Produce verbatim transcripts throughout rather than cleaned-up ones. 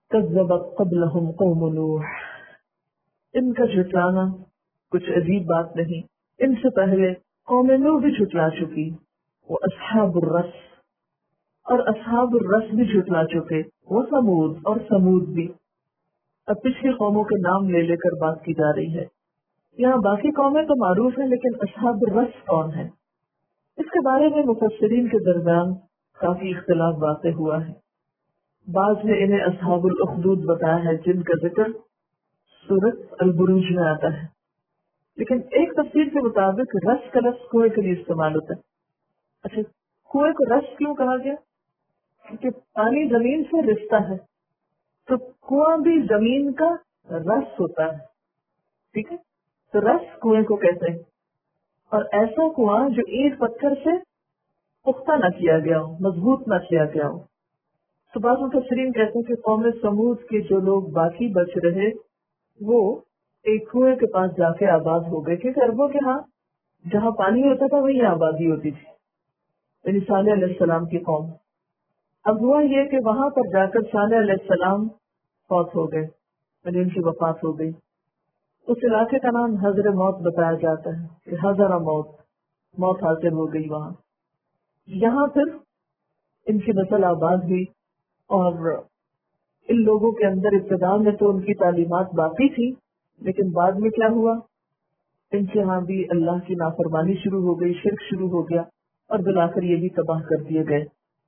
کذبت قبلہم قوم نوح، ان کا جھٹلانا کچھ عجیب بات نہیں، ان سے پہلے قوم نوح بھی جھٹلا چکی، وہ اصحاب الرس، اور اصحاب الرس بھی جھٹلا چکے، وہ سمود اور سمود بھی۔ اب پچھلی قوموں کے نام لے لے کر بات کی جا رہی ہے، یہاں باقی قومیں تو معروف ہیں لیکن اصحاب الرس کون ہیں، اس کے بارے میں مفسرین کے درمیان کافی اختلاف واقع ہوا ہے۔ بعض نے انہیں اصحاب الاخدود بتایا ہے جن کا ذکر سورۃ البروج میں آتا ہے، لیکن ایک تفسیر کے مطابق رس کا لفظ کنویں کے لیے استعمال ہوتا ہے۔ اچھا، کنویں کو رس کیوں کہا گیا؟ کیونکہ پانی زمین سے رستا ہے، تو کنواں بھی زمین کا رس ہوتا ہے، ٹھیک ہے، تو رس کنویں کو کہتے ہیں، اور ایسا کنواں جو اینٹ پتھر سے پختہ نہ کیا گیا ہو، مضبوط نہ کیا گیا ہو۔ تو بعض مفسرین کہتے ہیں کہ قوم سمود کے جو لوگ باقی بچ رہے وہ ایک کنویں کے پاس جا کے آباد ہو گئے، کیونکہ عربوں کے ہاں جہاں پانی ہوتا تھا وہیں آبادی ہوتی تھی، یعنی صالح علیہ السلام کی قوم۔ اب ہوا یہ کہ وہاں پر جا کر صالح علیہ السلام فوت ہو گئے، یعنی ان کی وفات ہو گئی۔ اس علاقے کا نام حضر موت بتایا جاتا ہے کہ حضر موت، موت حاصل ہو گئی وہاں۔ یہاں پھر ان کی نسل آباد ہوئی، اور ان لوگوں کے اندر ابتدا میں تو ان کی تعلیمات باقی تھی، لیکن بعد میں کیا ہوا، ان کے ہاں بھی اللہ کی نافرمانی شروع ہو گئی، شرک شروع ہو گیا، اور بالآخر یہ بھی تباہ کر دیے گئے۔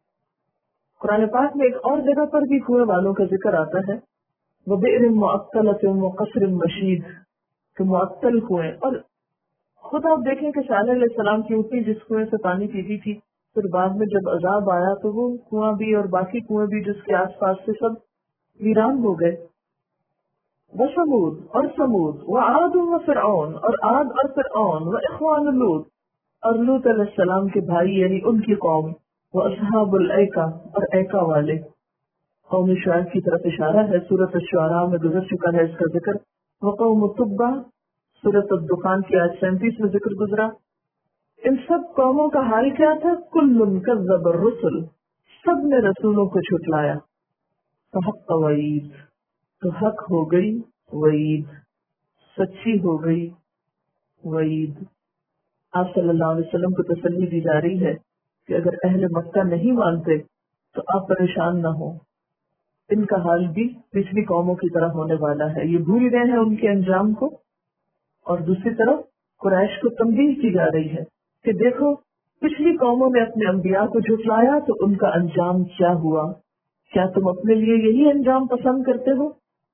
قرآن پاک میں ایک اور جگہ پر بھی کنویں والوں کا ذکر آتا ہے، وَبِئْرٍ مُعَطَّلَةٍ وَقَصْرٍ مَشِيدٍ، کہ معطل کنویں، اور خود آپ دیکھیں کہ صالح علیہ السلام کی اونٹنی جس کنویں سے پانی پیتی تھی، پھر بعد میں جب عذاب آیا تو وہ کنواں بھی اور باقی کنویں بھی جس کے آس پاس سے سب ویران ہو گئے۔ وَثَمُودَ اور سمود، وَعَادٌ وَفِرْعَوْنَ اور عاد اور فرعون، وَإِخْوَانُ لوط اور لوط علیہ السلام کے بھائی یعنی ان کی قوم، وَأَصْحَابُ الْأَيْكَةِ اور ایکا والے۔ قوم شعیب کی طرف اشارہ ہے، سورۃ الشعراء میں گزر چکا ہے اس کا ذکر۔ وقوم تبع، سورۃ الدخان کی آیت سینتیس میں ذکر گزرا۔ ان سب قوموں کا حال کیا تھا؟ کل کذب الرسل، سب نے رسولوں کو جھٹلایا۔ فحق وعید، تو حق ہو گئی وعید، سچی ہو گئی وعید۔ آپ صلی اللہ علیہ وسلم کو تسلی دی جا رہی ہے کہ اگر اہل مکہ نہیں مانتے تو آپ پریشان نہ ہو، ان کا حال بھی پچھلی قوموں کی طرح ہونے والا ہے، یہ بھول گئے ہیں ان کے انجام کو۔ اور دوسری طرف قریش کو تنبیہ کی جا رہی ہے کہ دیکھو پچھلی قوموں نے اپنے انبیاء کو جھٹلایا تو ان کا انجام کیا ہوا، کیا تم اپنے لیے یہی انجام پسند کرتے ہو؟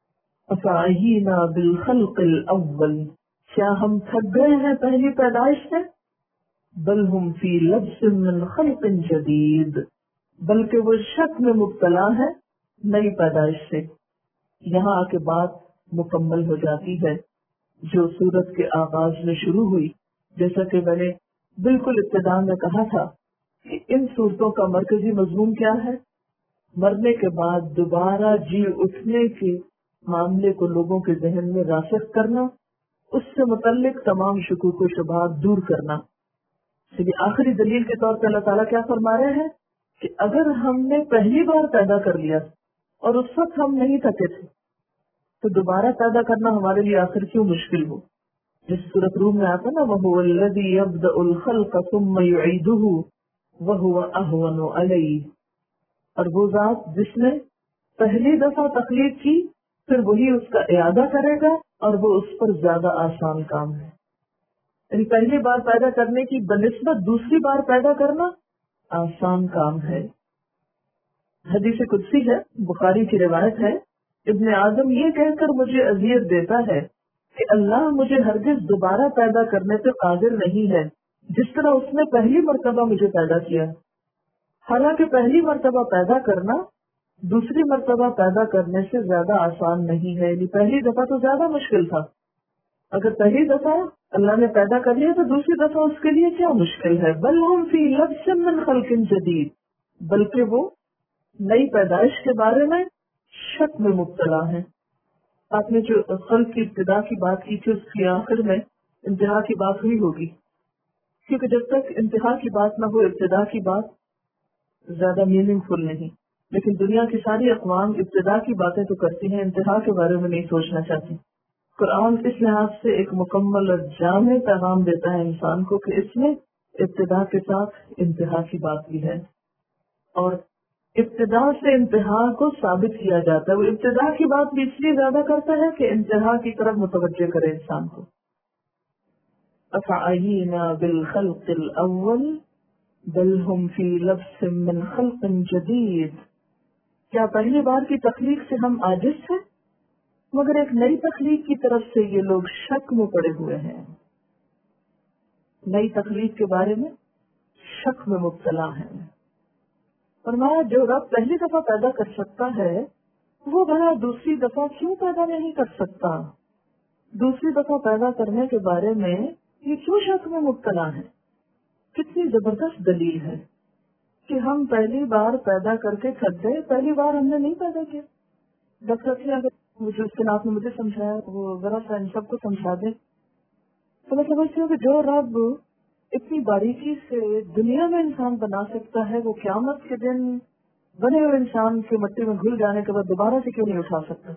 افعینا بالخلق الاول، کیا ہم تھک گئے ہیں پہلی پیدائش سے؟ بل ہم فی لبس من خلق جدید، بلکہ وہ شک میں مبتلا ہے نئی پیدائش سے۔ یہاں آ کے بات مکمل ہو جاتی ہے جو سورت کے آغاز میں شروع ہوئی، جیسا کہ میں نے بالکل ابتدا میں کہا تھا کہ ان صورتوں کا مرکزی مضمون کیا ہے؟ مرنے کے بعد دوبارہ جی اٹھنے کے معاملے کو لوگوں کے ذہن میں راسخ کرنا، اس سے متعلق تمام شکوک و شبہات دور کرنا۔ یہ آخری دلیل کے طور پر اللہ تعالیٰ کیا فرما رہے ہیں کہ اگر ہم نے پہلی بار پیدا کر لیا اور اس وقت ہم نہیں تھکے تھے تو دوبارہ پیدا کرنا ہمارے لیے آخر کیوں مشکل ہو؟ جس سورۃ روم میں آتا نا، وَهُوَ الَّذِي يَبْدَأُ الْخَلْقَ ثُمَّ يُعِيدُهُ وَهُوَ أَهْوَنُ عَلَيْهِ، اور وہ ذات جس نے پہلی دفعہ تخلیق کی پھر وہی اس کا اعادہ کرے گا، اور وہ اس پر زیادہ آسان کام ہے۔ یعنی پہلی بار پیدا کرنے کی بنسبت دوسری بار پیدا کرنا آسان کام ہے۔ حدیث قدسی ہے، بخاری کی روایت ہے، ابن آدم یہ کہہ کر مجھے اذیت دیتا ہے کہ اللہ مجھے ہرگز دوبارہ پیدا کرنے پہ قادر نہیں ہے جس طرح اس نے پہلی مرتبہ مجھے پیدا کیا۔ حالانکہ پہلی مرتبہ پیدا کرنا دوسری مرتبہ پیدا کرنے سے زیادہ آسان نہیں ہے، یعنی پہلی دفعہ تو زیادہ مشکل تھا، اگر پہلی دفعہ اللہ نے پیدا کر لیا تو دوسری دفعہ اس کے لیے کیا مشکل ہے؟ بل ہم فی لبس من خلق جدید، بلکہ وہ نئی پیدائش کے بارے میں شک میں مبتلا ہے۔ آپ نے جو خلق کی ابتدا کی بات کی تھی اس کی آخر میں انتہا کی بات ہوئی ہوگی، کیونکہ جب تک انتہا کی بات نہ ہو ابتدا کی بات زیادہ میننگ فل نہیں۔ لیکن دنیا کی ساری اقوام ابتدا کی باتیں تو کرتی ہیں، انتہا کے بارے میں نہیں سوچنا چاہتی۔ قرآن اس لحاظ سے ایک مکمل اور جامع پیغام دیتا ہے انسان کو کہ اس میں ابتدا کے ساتھ انتہا کی بات بھی ہے، اور ابتدا سے انتہا کو ثابت کیا جاتا ہے۔ وہ ابتدا کی بات بھی اس لیے زیادہ کرتا ہے کہ انتہا کی طرف متوجہ کرے انسان کو۔ أَفَعَيِينَا بِالْخَلْقِ الْأَوَّلِ بَلْ هُمْ فِي لَبْسٍ مِّنْ خَلْقٍ جَدِيدٍ، کیا پہلی بار کی تخلیق سے ہم عاجز ہیں؟ مگر ایک نئی تخلیق کی طرف سے یہ لوگ شک میں پڑے ہوئے ہیں، نئی تخلیق کے بارے میں شک میں مبتلا ہیں۔ فرمایا جو رب پہلی دفعہ پیدا کر سکتا ہے وہ بھلا دوسری دفعہ کیوں پیدا نہیں کر سکتا؟ دوسری دفعہ پیدا کرنے کے بارے میں یہ کیوں شک میں مبتلا ہے؟ کتنی زبردست دلیل ہے کہ ہم پہلی بار پیدا کر کے تھک گئے، پہلی بار ہم نے نہیں پیدا کیا۔ ڈاکٹر اگر مجھے اس کے آپ نے مجھے سمجھایا وہ ذرا سا ان سب کو سمجھا دیں تو میں سمجھتی ہوں کہ جو رب اتنی باریکی سے دنیا میں انسان بنا سکتا ہے وہ قیامت کے دن بنے ہوئے انسان کے مٹی میں گھل جانے کے بعد دوبارہ سے کیوں نہیں اٹھا سکتا؟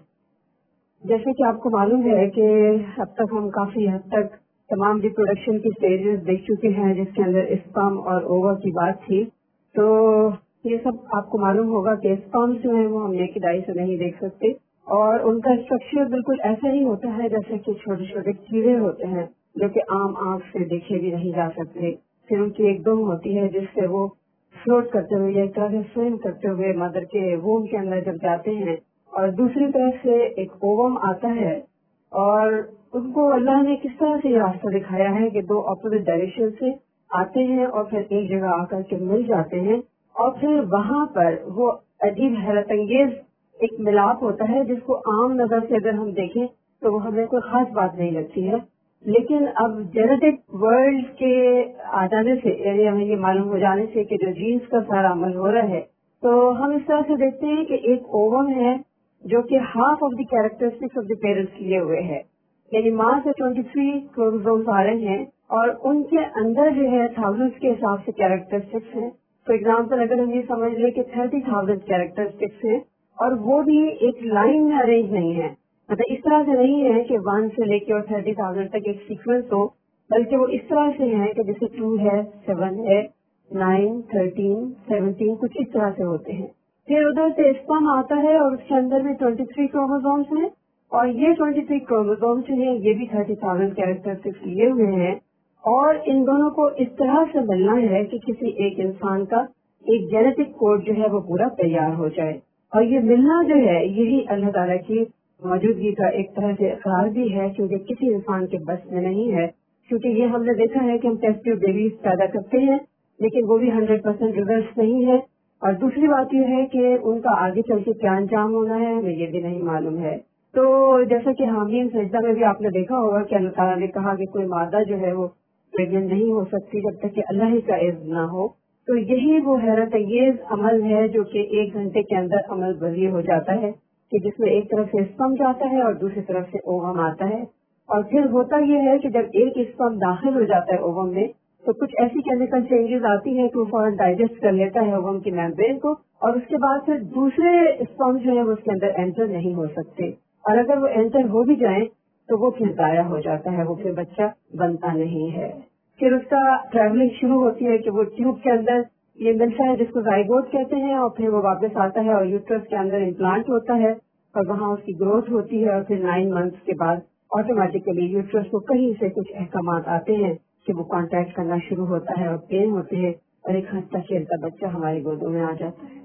جیسے کہ آپ کو معلوم ہے کہ اب تک ہم کافی حد تک تمام ریپروڈکشن کی سٹیجز دیکھ چکے ہیں جس کے اندر اسپرم اور اووا کی بات تھی، تو یہ سب آپ کو معلوم ہوگا کہ اسپرم جو ہے وہ ہم نیکڈ آئی سے نہیں دیکھ سکتے، اور ان کا اسٹرکچر بالکل ایسا ہی ہوتا ہے جیسے کہ چھوٹے چھوٹے کیڑے ہوتے ہیں جو کہ عام آنکھ سے دیکھے بھی نہیں جا سکتے۔ پھر ان کی ایک دم ہوتی ہے جس سے وہ فلوٹ کرتے ہوئے یا ایک طرح سے سوئم کرتے ہوئے مدر کے ووم کے اندر جب جاتے ہیں، اور دوسری طرف سے ایک اووم آتا ہے، اور ان کو اللہ نے کس طرح سے یہ راستہ دکھایا ہے کہ دو اپوزٹ ڈائریکشن سے آتے ہیں اور پھر ایک جگہ آ کر کے مل جاتے ہیں، اور پھر وہاں پر وہ عجیب حیرت انگیز ایک ملاپ ہوتا ہے جس کو عام نظر سے اگر ہم دیکھیں تو وہ ہمیں کوئی خاص بات نہیں لگتی ہے، لیکن اب جینیٹک ورلڈ کے آ جانے سے یعنی ہمیں یہ معلوم ہو جانے سے کہ جو جینز کا سارا عمل ہو رہا ہے، تو ہم اس طرح سے دیکھتے ہیں کہ ایک اووم ہے جو کہ half of the characteristics of the parents لیے ہوئے ہے، یعنی ماں سے ٹوینٹی تھری کروموسومز آ رہے ہیں اور ان کے اندر جو ہے تھاؤزینڈ کے حساب سے کیریکٹرسٹکس ہیں۔ فار ایگزامپل اگر ہم یہ سمجھ لیں کہ تھرٹی تھاؤزینڈ کیریکٹرسٹکس ہیں، اور وہ بھی ایک لائن میں ارینج نہیں ہے، مطلب اس طرح سے نہیں ہے کہ ون سے لے کے اور تھرٹی تھاؤزینڈ تک ایک سیکوینس ہو، بلکہ وہ اس طرح سے ہے کہ جیسے ٹو ہے، سیون ہے، نائن، تھرٹین، سیونٹین، کچھ اس طرح سے ہوتے ہیں۔ پھر ادھر سے اسپرم آتا ہے اور اس کے اندر میں ٹوینٹی تھری کروموسومس ہیں، اور یہ ٹوینٹی تھری کروموسومس جو ہیں یہ بھی تھرٹی تھاؤزینڈ کیریکٹرسٹکس لیے ہوئے ہیں، اور ان دونوں کو اس طرح سے ملنا ہے کہ کسی ایک انسان کا ایک جینیٹک کوڈ جو ہے وہ پورا تیار ہو جائے، اور یہ ملنا جو ہے یہی اللہ تعالیٰ کی موجودگی کا ایک طرح سے اقرار بھی ہے، کیونکہ کسی انسان کے بس میں نہیں ہے، کیونکہ یہ ہم نے دیکھا ہے کہ ہم ٹیسٹ ٹیوب بیبیز پیدا کرتے ہیں لیکن وہ بھی ہنڈریڈ پرسینٹ ریزلٹ نہیں ہے، اور دوسری بات یہ ہے کہ ان کا آگے چل کے کیا انجام ہونا ہے ہمیں یہ بھی نہیں معلوم ہے۔ تو جیسا کہ حامین سجدہ میں بھی آپ نے دیکھا ہوگا کہ اللہ تعالیٰ نے کہا کہ کوئی مادہ جو ہے وہ پریگننٹ نہیں ہو سکتی جب تک کہ اللہ ہی کا اذن نہ ہو، تو یہی وہ حیرت انگیز عمل ہے جو کہ ایک گھنٹے کے اندر عمل بری ہو جاتا ہے، کہ جس میں ایک طرف سے اسپرم جاتا ہے اور دوسری طرف سے اووم آتا ہے، اور پھر ہوتا یہ ہے کہ جب ایک اسپرم داخل ہو جاتا ہے اووم میں تو کچھ ایسی کیمیکل چینجز آتی ہیں کہ وہ فوراً ڈائجسٹ کر لیتا ہے اووم کی میمبرین کو، اور اس کے بعد پھر دوسرے اسپرم جو ہے وہ اس کے اندر انٹر نہیں ہو سکتے، اور اگر وہ انٹر ہو بھی جائیں تو وہ پھر ضائع ہو جاتا ہے، وہ پھر بچہ بنتا نہیں ہے۔ پھر اس کا ٹریولنگ شروع ہوتی ہے کہ وہ ٹیوب کے اندر یہ ملتا ہے جس کو زائگوٹ کہتے ہیں، اور پھر وہ واپس آتا ہے اور یوٹرس کے اندر امپلانٹ ہوتا ہے اور وہاں اس کی گروتھ ہوتی ہے، اور پھر نائن منتھس کے بعد آٹومیٹیکلی یوٹرس کو کہیں سے کچھ احکامات آتے ہیں کہ وہ کانٹیکٹ کرنا شروع ہوتا ہے اور پین ہوتے ہیں، اور ایک ہنستا کھیلتا بچہ ہماری گودوں میں آ جاتا ہے۔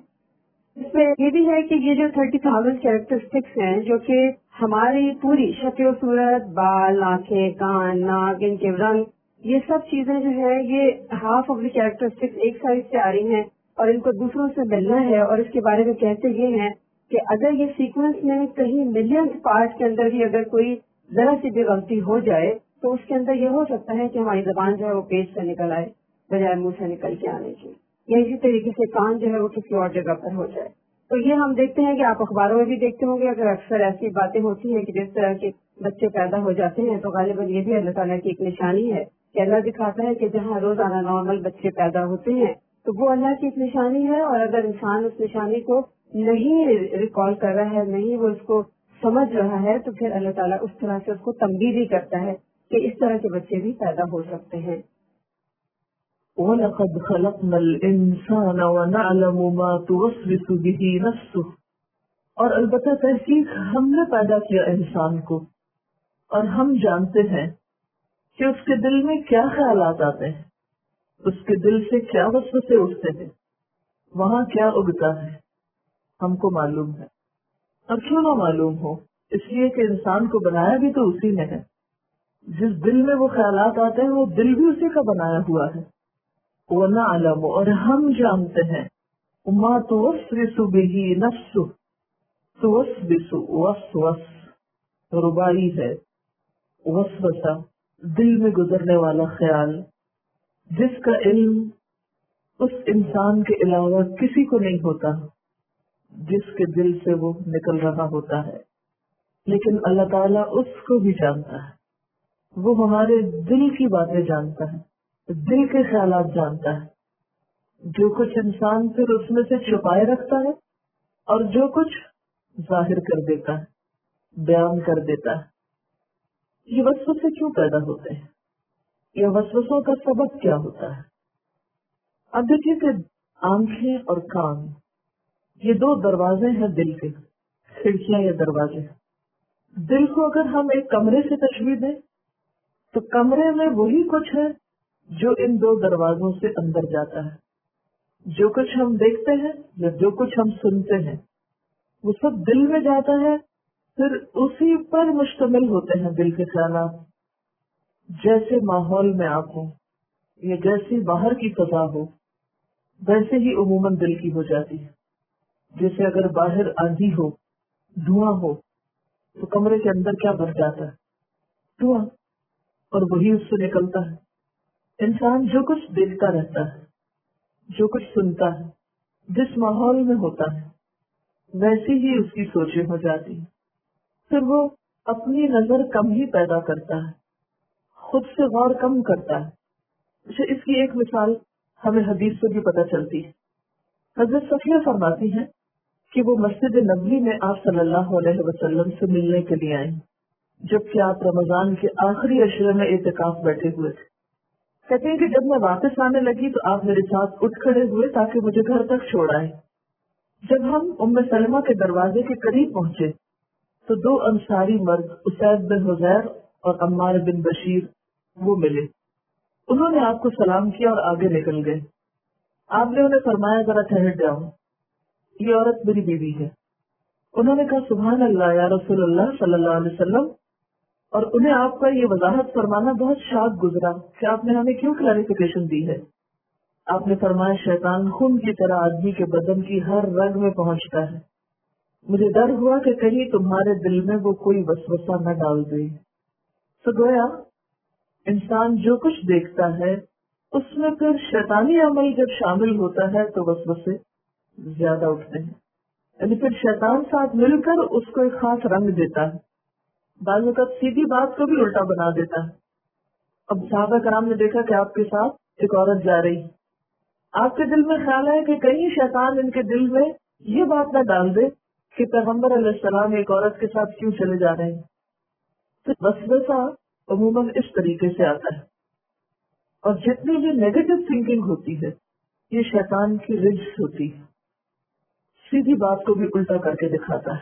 اس میں یہ بھی ہے کہ یہ جو تھرٹی تھاؤزینڈ کیریکٹرسٹکس ہیں جو کہ ہماری پوری شکل و صورت، بال، آنکھیں، کان، ناک، ان کے رنگ، یہ سب چیزیں جو ہے یہ ہاف آف دی کیریکٹرسٹکس ایک سائڈ سے آ رہی ہیں اور ان کو دوسروں سے ملنا ہے، اور اس کے بارے میں کہتے یہ ہیں کہ اگر یہ سیکوینس میں کہیں ملین پارٹ کے اندر بھی اگر کوئی ذرا سی بھی غلطی ہو جائے تو اس کے اندر یہ ہو سکتا ہے کہ ہماری زبان جو ہے وہ پیٹ سے نکل آئے بجائے منہ سے نکل کے آنے کی، یا اسی طریقے سے کان جو ہے وہ کسی اور جگہ پر ہو جائے۔ تو یہ ہم دیکھتے ہیں کہ آپ اخباروں میں بھی دیکھتے ہوں گے، اگر اکثر ایسی باتیں ہوتی ہیں کہ جس طرح کے بچے پیدا ہو جاتے ہیں تو غالباً یہ بھی اللہ تعالیٰ کی ایک نشانی ہے کہ اللہ دکھاتا ہے کہ جہاں روزانہ نارمل بچے پیدا ہوتے ہیں تو وہ اللہ کی ایک نشانی ہے، اور اگر انسان اس نشانی کو نہیں ریکال کر رہا ہے، نہیں وہ اس کو سمجھ رہا ہے، تو پھر اللہ تعالیٰ اس طرح سے اس کو تنبیہ بھی کرتا ہے کہ اس طرح کے بچے بھی پیدا ہو سکتے ہیں۔ وَلَقَدْ خَلَقْنَا الْإِنسَانَ وَنَعْلَمُ مَا تُوَسْوِسُ بِهِ نَفْسُهُ، اور البتہ تحقیق ہم نے پیدا کیا انسان کو، اور ہم جانتے ہیں کہ اس کے دل میں کیا خیالات آتے ہیں، اس کے دل سے کیا وسوسے اٹھتے ہیں، وہاں کیا اگتا ہے، ہم کو معلوم ہے۔ اور کیوں نہ معلوم ہو؟ اس لیے کہ انسان کو بنایا بھی تو اسی نے ہے۔ جس دل میں وہ خیالات آتے ہیں وہ دل بھی اسی کا بنایا ہوا ہے۔ وَنَعْلَمُ، اور ہم جانتے ہیں، مَا تُوَسْوِسُ بِهِ نَفْسُهُ، توسوس وسوس ربائی ہے، وسوسہ دل میں گزرنے والا خیال، جس کا علم اس انسان کے علاوہ کسی کو نہیں ہوتا، جس کے دل سے وہ نکل رہا ہوتا ہے، لیکن اللہ تعالیٰ اس کو بھی جانتا ہے۔ وہ ہمارے دل کی باتیں جانتا ہے، دل کے خیالات جانتا ہے، جو کچھ انسان پھر اس میں سے چھپائے رکھتا ہے اور جو کچھ ظاہر کر دیتا ہے، بیان کر دیتا ہے۔ یہ وسوسے کیوں پیدا ہوتے ہیں؟ یہ وسوسوں کا سبب کیا ہوتا ہے؟ اب دیکھیے کہ آنکھیں اور کان یہ دو دروازے ہیں دل کے، کھڑکیاں یا دروازے۔ دل کو اگر ہم ایک کمرے سے تشبیہ دیں تو کمرے میں وہی کچھ ہے جو ان دو دروازوں سے اندر جاتا ہے۔ جو کچھ ہم دیکھتے ہیں یا جو کچھ ہم سنتے ہیں وہ سب دل میں جاتا ہے، پھر اسی پر مشتمل ہوتے ہیں دل کے خیالات۔ جیسے ماحول میں آپ ہوں یا جیسی باہر کی فضا ہو ویسے ہی عموماً دل کی ہو جاتی ہے۔ جیسے اگر باہر آندھی ہو، دھواں ہو، تو کمرے کے اندر کیا بھر جاتا ہے؟ دھواں، اور وہی اس سے نکلتا ہے۔ انسان جو کچھ دیکھتا رہتا ہے، جو کچھ سنتا ہے، جس ماحول میں ہوتا ہے ویسی ہی اس کی سوچیں ہو جاتی ہیں۔ پھر وہ اپنی نظر کم ہی پیدا کرتا ہے، خود سے غور کم کرتا ہے۔ اس کی ایک مثال ہمیں حدیث سے بھی پتہ چلتی ہے۔ حضرت صفیہ فرماتی ہیں کہ وہ مسجد نبوی میں آپ صلی اللہ علیہ وسلم سے ملنے کے لیے آئیں، جبکہ آپ رمضان کے آخری عشرے میں اعتکاف بیٹھے ہوئے تھے۔ کہتے ہیں کہ جب میں واپس آنے لگی تو آپ میرے ساتھ اٹھ کھڑے ہوئے تاکہ مجھے گھر تک چھوڑ آئے۔ جب ہم ام سلمہ کے دروازے کے قریب پہنچے تو دو انصاری مرد اسید بن حذیر اور عمار بن بشیر وہ ملے۔ انہوں نے آپ کو سلام کیا اور آگے نکل گئے۔ آپ نے انہیں فرمایا ذرا ٹھہر جاؤ، یہ عورت میری بیوی ہے۔ انہوں نے کہا سبحان اللہ یا رسول اللہ صلی اللہ علیہ وسلم، اور انہیں آپ کا یہ وضاحت فرمانا بہت شاق گزرا کہ آپ نے ہمیں کیوں کلیریفیکیشن دی ہے۔ آپ نے فرمایا شیطان خون کی طرح آدمی کے بدن کی ہر رگ میں پہنچتا ہے، مجھے ڈر ہوا کہ کہیں تمہارے دل میں وہ کوئی وسوسہ نہ ڈال دے۔ تو گویا انسان جو کچھ دیکھتا ہے اس میں پھر شیطانی عمل جب شامل ہوتا ہے تو وسوسے زیادہ اٹھتے ہیں، یعنی پھر شیطان ساتھ مل کر اس کو ایک خاص رنگ دیتا ہے، بعض اوقات سیدھی بات کو بھی الٹا بنا دیتا ہے۔ اب صحابہ کرام نے دیکھا کہ آپ کے ساتھ ایک عورت جا رہی، آپ کے دل میں خیال ہے کہ کہیں شیطان ان کے دل میں یہ بات نہ ڈال دے کہ پیغمبر علیہ السلام ایک عورت کے ساتھ کیوں چلے جا رہے ہیں۔ تو وسوسہ عموماً اس طریقے سے آتا ہے، اور جتنی بھی نیگیٹو تھنکنگ ہوتی ہے یہ شیطان کی رجس ہوتی ہے، سیدھی بات کو بھی الٹا کر کے دکھاتا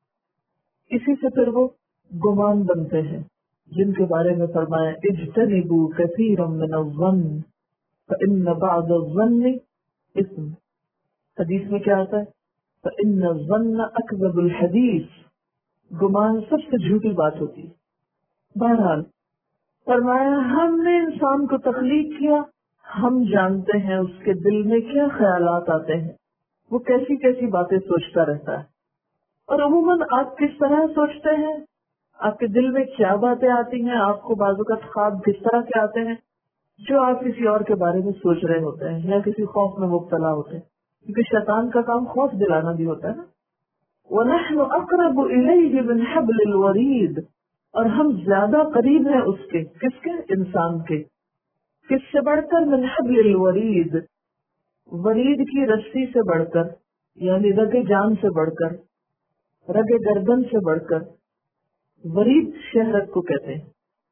ہے۔ اسی سے پھر وہ گمان بنتے ہیں جن کے بارے میں فرمایا اجتنبوا کثیرا من الظن فإن بعض الظن اثم۔ حدیث میں کیا آتا ہے؟ فإن الظن اکذب الحدیث، گمان سب سے جھوٹی بات ہوتی ہے۔ بہرحال فرمایا ہم نے انسان کو تخلیق کیا، ہم جانتے ہیں اس کے دل میں کیا خیالات آتے ہیں، وہ کیسی کیسی باتیں سوچتا رہتا ہے۔ اور عموماً آپ کس طرح سوچتے ہیں، آپ کے دل میں کیا باتیں آتی ہیں، آپ کو بعض اوقات خواب کس طرح کے آتے ہیں جو آپ کسی اور کے بارے میں سوچ رہے ہوتے ہیں یا کسی خوف میں مبتلا ہوتے ہیں، کیونکہ شیطان کا کام خوف دلانا بھی ہوتا ہے نا۔ وَنَحْنُ أَقْرَبُ إِلَيْهِ مِنْ حَبْلِ الْوَرِيدِ، اور ہم زیادہ قریب ہیں اس کے، کس کے؟ انسان کے۔ کس سے بڑھ کر؟ من حبل الورید، ورید کی رسی سے بڑھ کر، یعنی رگ جان سے بڑھ کر، رگ گردن سے بڑھ کر، ورید شہرت کو کہتے ہیں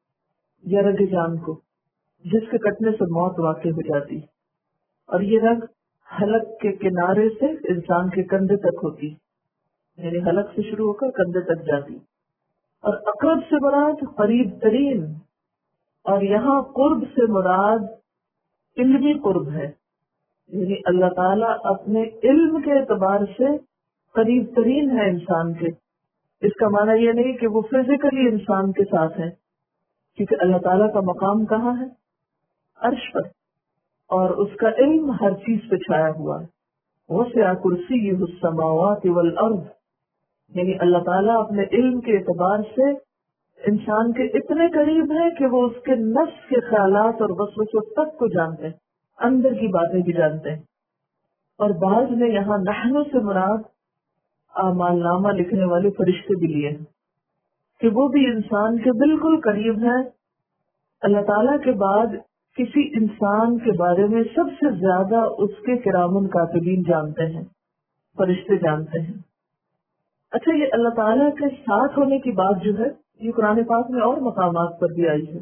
یا رگ جان کو، جس کے کٹنے سے موت واقع ہو جاتی، اور یہ رگ حلق کے کنارے سے انسان کے کندھے تک ہوتی، یعنی حلق سے شروع ہو کر کندھے تک جاتی. اور اقرب سے مراد قریب ترین، اور یہاں قرب سے مراد علمی قرب ہے، یعنی اللہ تعالیٰ اپنے علم کے اعتبار سے قریب ترین ہے انسان کے. اس کا معنی یہ نہیں کہ وہ فزیکلی انسان کے ساتھ ہے، کیونکہ اللہ تعالیٰ کا مقام کہاں ہے؟ عرش پر، اور اس کا علم ہر چیز پہ چھایا ہوا ہے. وسع کرسیہ السماوات والارض، یعنی اللہ تعالیٰ اپنے علم کے اعتبار سے انسان کے اتنے قریب ہے کہ وہ اس کے نفس کے خیالات اور وسوسوں تک کو جانتے ہیں، اندر کی باتیں بھی جانتے ہیں. اور بعض نے یہاں نحن سے مراد اعمال نامہ لکھنے والے فرشتے بھی لیے ہیں کہ وہ بھی انسان کے بالکل قریب ہیں. اللہ تعالیٰ کے بعد کسی انسان کے بارے میں سب سے زیادہ اس کے کرامن کاتبین جانتے ہیں، فرشتے جانتے ہیں. اچھا، یہ اللہ تعالیٰ کے ساتھ ہونے کی بات جو ہے یہ قرآن پاک میں اور مقامات پر بھی آئی ہے.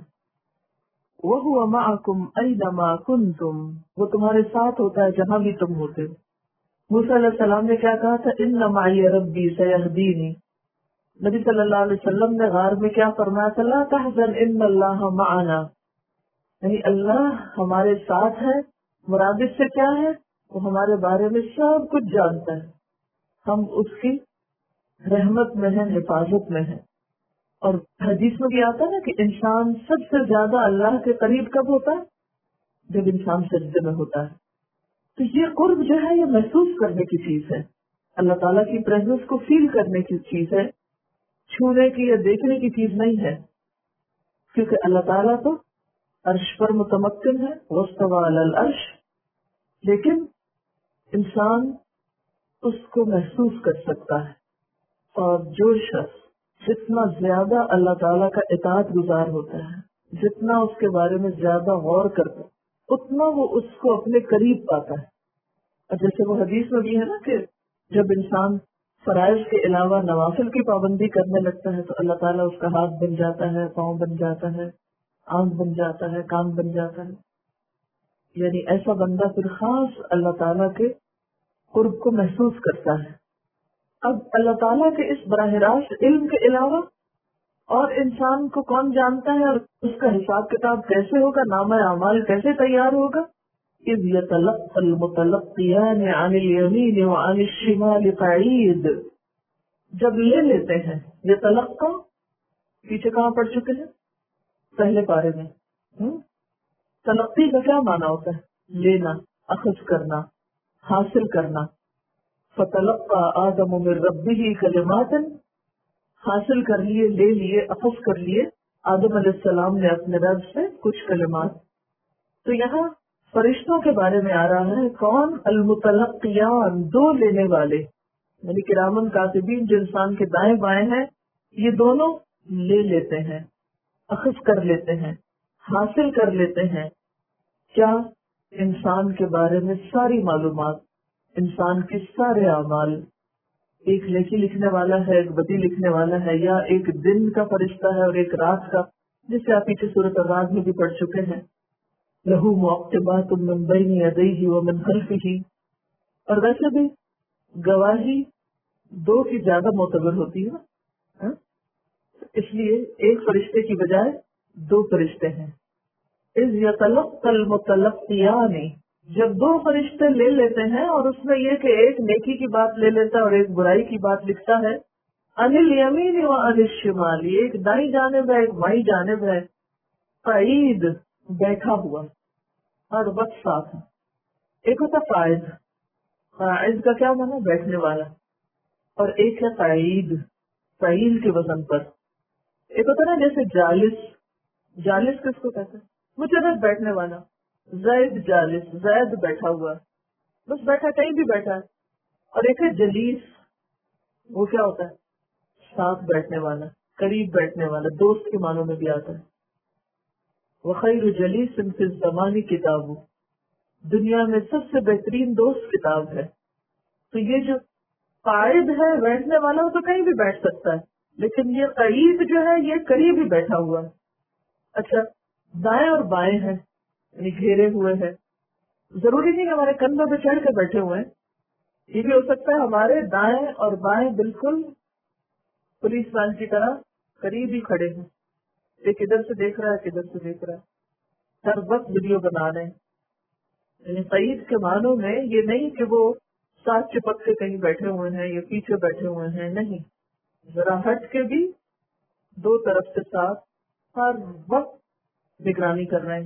وَهُوَ مَعَكُمْ أَيْنَمَا كُنْتُمْ، وہ تمہارے ساتھ ہوتا ہے جہاں بھی تم ہوتے ہو. موسیٰ علیہ السلام نے کیا کہا تھا؟ اِنَّ مَعِيَ رَبِّي سَيَهْدِينِ. نبی صلی اللہ علیہ وسلم نے غار میں کیا فرمایا تھا؟ لَا تَحْزَنْ إِنَّ اللَّهَ مَعَنَا، یعنی اللہ ہمارے ساتھ ہے. مراد اس سے کیا ہے؟ وہ ہمارے بارے میں سب کچھ جانتا ہے، ہم اس کی رحمت میں ہیں، حفاظت میں ہیں. اور حدیث میں بھی آتا ہے نا کہ انسان سب سے زیادہ اللہ کے قریب کب ہوتا ہے؟ جب انسان سجدے میں ہوتا ہے. تو یہ قرب جو ہے یہ محسوس کرنے کی چیز ہے، اللہ تعالیٰ کی پریزنس کو فیل کرنے کی چیز ہے، چھونے کی یا دیکھنے کی چیز نہیں ہے. کیونکہ اللہ تعالیٰ تو عرش پر متمکن ہے، واستوى علی العرش، لیکن انسان اس کو محسوس کر سکتا ہے. اور جو شخص جتنا زیادہ اللہ تعالیٰ کا اطاعت گزار ہوتا ہے، جتنا اس کے بارے میں زیادہ غور کرتا ہے، اتنا وہ اس کو اپنے قریب پاتا ہے. اور جیسے وہ حدیث میں بھی ہے نا کہ جب انسان فرائض کے علاوہ نوافل کی پابندی کرنے لگتا ہے تو اللہ تعالیٰ اس کا ہاتھ بن جاتا ہے، پاؤں بن جاتا ہے، آنکھ بن جاتا ہے، کان بن جاتا ہے. یعنی ایسا بندہ پھر خاص اللہ تعالیٰ کے قرب کو محسوس کرتا ہے. اب اللہ تعالیٰ کے اس براہ راست علم کے علاوہ اور انسان کو کون جانتا ہے، اور اس کا حساب کتاب کیسے ہوگا، نامہ اعمال کیسے تیار ہوگا؟ اذ یتلقى المتلقیان عن الیمین وعن الشمال قعید، جب لے لیتے ہیں. یتلقى پیچھے کہاں پڑھ چکے ہیں؟ پہلے پارے میں. تلقی کا کیا معنی ہوتا ہے؟ لینا، اخذ کرنا، حاصل کرنا. فتلقى آدم من ربه کلمات، حاصل کر لیے، لے لیے، اخذ کر لیے آدم علیہ السلام نے اپنے رب سے کچھ کلمات. تو یہاں فرشتوں کے بارے میں آ رہا ہے. کون؟ المتلقیان، دو لینے والے، یعنی کرامن کاتبین جو انسان کے دائیں بائیں ہیں، یہ دونوں لے لیتے ہیں، اخذ کر لیتے ہیں، حاصل کر لیتے ہیں. کیا؟ انسان کے بارے میں ساری معلومات، انسان کے سارے اعمال. ایک نیکی لکھنے والا ہے، ایک بدی لکھنے والا ہے، یا ایک دن کا فرشتہ ہے اور ایک رات کا، جسے آپ پیچھے سورۃ الرعد میں بھی پڑھ چکے ہیں. لہو معقبات من بین یدیہ ومن خلفہ. اور ویسے بھی گواہی دو کی زیادہ معتبر ہوتی ہے نا، اس لیے ایک فرشتے کی بجائے دو فرشتے ہیں. اذ یتلقى المتلقیان، جب دو فرشتے لے لیتے ہیں، اور اس میں یہ کہ ایک نیکی کی بات لے لیتا ہے اور ایک برائی کی بات لکھتا ہے. عن الیمین وعن الشمال، ایک دائیں جانب ہے، ایک بائیں جانب ہے. قعید، بیٹھا ہوا، ہر وقت ساتھ ہے. ایک ہوتا قائد، قائد کا کیا معنی؟ بیٹھنے والا. اور ایک ہے قعید، فعیل کے وزن پر. ایک ہوتا نا جیسے جالس، جالس کس کو کہتے ہیں؟ مجرد بیٹھنے والا. زید جالس، زید بیٹھا ہوا، بس بیٹھا، کہیں بھی بیٹھا ہے. اور ایک ہے جلیس، وہ کیا ہوتا ہے؟ ساتھ بیٹھنے والا، قریب بیٹھنے والا، دوست کے معنوں میں بھی آتا ہے. وخیر جلیس فی الزمان کتاب، دنیا میں سب سے بہترین دوست کتاب ہے. تو یہ جو قائد ہے بیٹھنے والا وہ تو کہیں بھی بیٹھ سکتا ہے، لیکن یہ قریب جو ہے یہ قریب ہی بیٹھا ہوا ہے. اچھا دائیں اور بائیں ہیں یعنی گھیرے ہوئے ہیں. ضروری نہیں کہ ہمارے کندھوں پہ چڑھ کے بیٹھے ہوئے ہیں، یہ بھی ہو سکتا ہے ہمارے دائیں اور بائیں بالکل پولیس وان کی طرح قریب ہی کھڑے ہیں. ایک ادھر سے دیکھ رہا ہے کدھر سے دیکھ رہا ہے، ہر وقت ویڈیو بنا رہے ہیں. یعنی قید کے معنوں میں یہ نہیں کہ وہ ساتھ چپک کے کہیں بیٹھے ہوئے ہیں یا پیچھے بیٹھے ہوئے ہیں، نہیں، ذرا ہٹ کے بھی دو طرف سے ساتھ ہر وقت نگرانی کر رہے ہیں،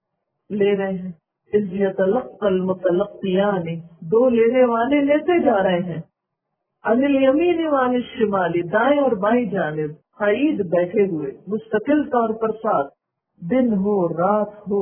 لے رہے ہیں. اذ یتلقى المتلقیان، دو لینے والے لیتے جا رہے ہیں. عن الیمین وعن الشمال، دائیں اور بائیں جانب قید بیٹھے ہوئے مستقل طور پر ساتھ، دن ہو رات ہو،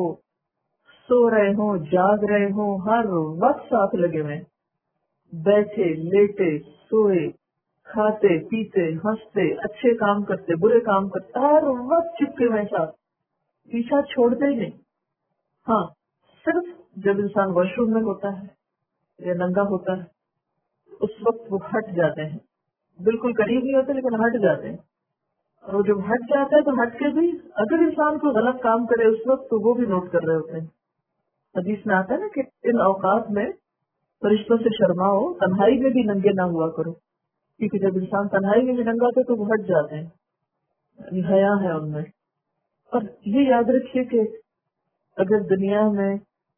سو رہے ہوں جاگ رہے ہوں، ہر وقت ساتھ لگے ہوئے، بیٹھے لیٹے سوئے، کھاتے پیتے ہنستے، اچھے کام کرتے برے کام کرتے، ہر وقت چپکے ہوئے ساتھ، پیچھا چھوڑتے ہی نہیں. ہاں صرف جب انسان واش روم میں ہوتا ہے یا ننگا ہوتا ہے اس وقت وہ ہٹ جاتے ہیں، بالکل قریب نہیں ہوتے لیکن ہٹ جاتے ہیں. اور وہ جب ہٹ جاتا ہے تو ہٹ کے بھی اگر انسان کو غلط کام کرے اس وقت تو وہ بھی نوٹ کر رہے ہوتے ہیں. حدیث میں آتا ہے نا کہ ان اوقات میں فرشتوں سے شرماؤ، تنہائی میں بھی ننگے نہ ہوا کرو، کیونکہ جب انسان تنہائی میں بھی ننگا ہوتا ہے تو وہ ہٹ جاتے ہیں، یعنی حیا ہے ان میں. اور یہ یاد رکھیے کہ اگر دنیا میں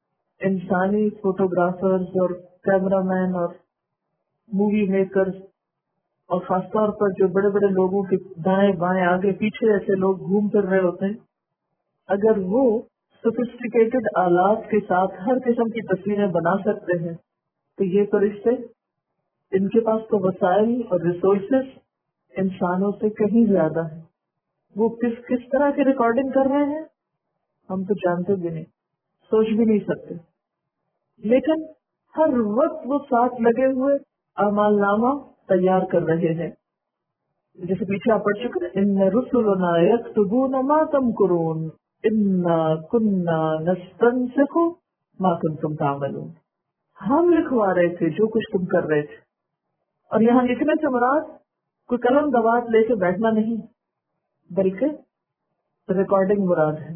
انسانی فوٹوگرافرز اور کیمرہ مین اور مووی میکرز اور خاص طور پر جو بڑے بڑے لوگوں کے دائیں بائیں آگے پیچھے ایسے لوگ گھوم پھر رہے ہوتے ہیں، اگر وہ سوفسٹیکیٹڈ آلات کے ساتھ ہر قسم کی تصویریں بنا سکتے ہیں تو یہ فرشتے، ان کے پاس تو وسائل اور ریسورسز انسانوں سے کہیں زیادہ ہیں. وہ کس کس طرح کی ریکارڈنگ کر رہے ہیں ہم تو جانتے بھی نہیں، سوچ بھی نہیں سکتے، لیکن ہر وقت وہ ساتھ لگے ہوئے اعمال نامہ تیار کر رہے ہیں. جیسے پیچھے آپ پڑھ چکے ان رسلنا یکتبون ما تمکرون انا کنا نستنسخ ما کنتم تعملون. ہم لکھوا رہے تھے جو کچھ تم کر رہے تھے. اور یہاں لکھنے سے مراد کوئی قلم دوات لے کے بیٹھنا نہیں، بلکہ ریکارڈنگ مراد ہے.